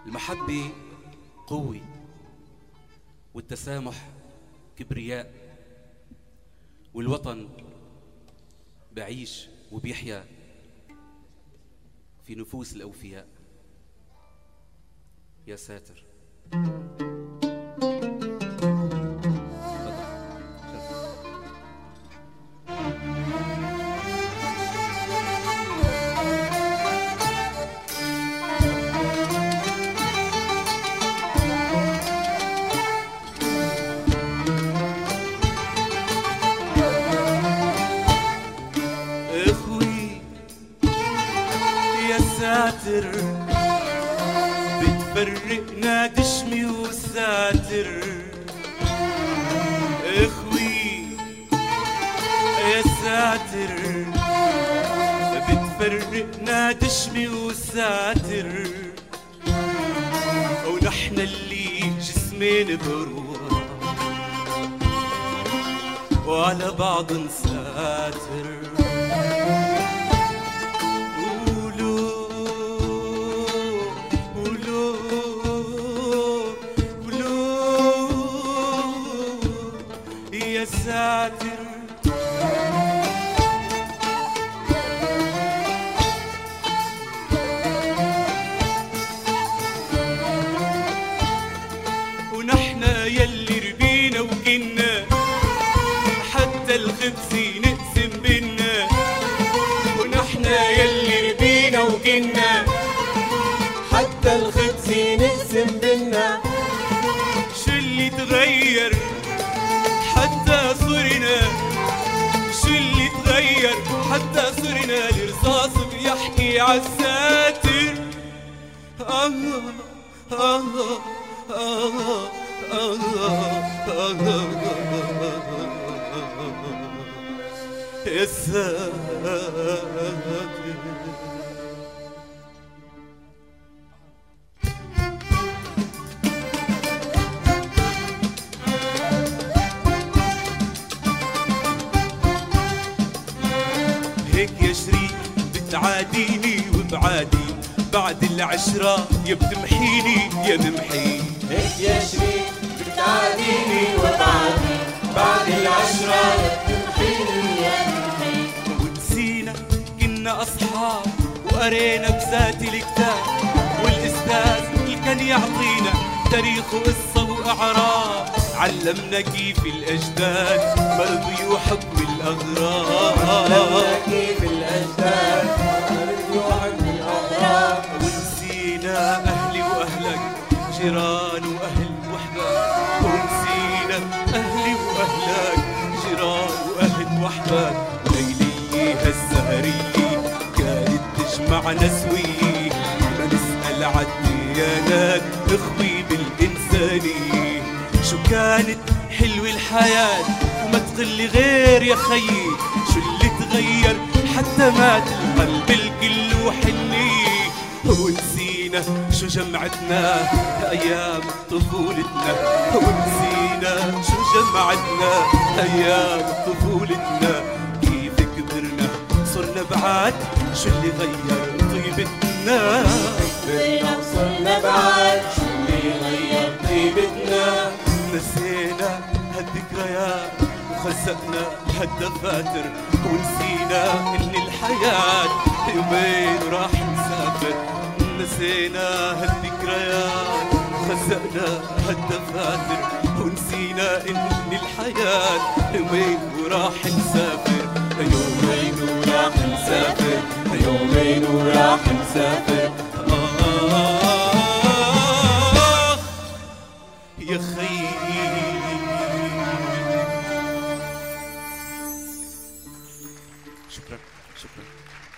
المحبة قوة، والتسامح كبرياء، والوطن بعيش وبيحيا في نفوس الأوفياء. يا ساتر. ساتر بتفرقنا دشمي والساتر، اخوي يا ساتر بتفرقنا دشمي والساتر، ونحن اللي جسمين بروح وعلى بعض نساتر. يا ساتر ونحن يلي ربينا وكنا حتى الخبز نقسم بينا، ونحن يلي ربينا وكنا حتى الخبز نقسم بينا. شو اللي تغير حتى صرنا، شو اللي تغير حتى صرنا الرصاص بيحكي عالساتر. يا ساتر. هيك يا شريك بتعاديني وبعادي بعد العشرة يا بتمحيني يا ممحي. هيك يا شريك بتعاديني وبعادي بعد العشرة يا بتمحيني يا ممحي. ونسينا كنا أصحاب وقرينا بذات الكتاب، والأستاذ اللي كان يعطينا تاريخ وقصة وأعراب، علمنا كيف الأجداد مرضوا يحبوا الأغراض. علمنا كيف الأجداد مرضوا يحبوا الأغراض. ونسينا أهلي وأهلك جيران وأهل وحدك، ونسينا أهلي وأهلك جيران وأهل وحدك. وليلي هالسهرية كانت تجمعنا سوية، ما نسأل عالديانات اخوي بالإنسانية. شو كانت حلوة الحياة وما تقلي غير يا خيي، شو اللي تغير حتى مات القلب الكل وحنية. ونسينا شو جمعتنا أيام طفولتنا، ونسينا شو جمعتنا أيام طفولتنا. كيف كبرنا صرنا بعاد، شو اللي غير طيبتنا. كبرنا صرنا بعاد، شو اللي غير طيبتنا. نسينا هالذكريات وخزقنا هالدفاتر، ونسينا ان الحياة يومين وراح نسافر. نسينا هالذكريات وخزقنا هالدفاتر، ونسينا ان الحياة يومين وراح نسافر. يومين وراح نسافر، يومين وراح نسافر. يا خيي شكرا.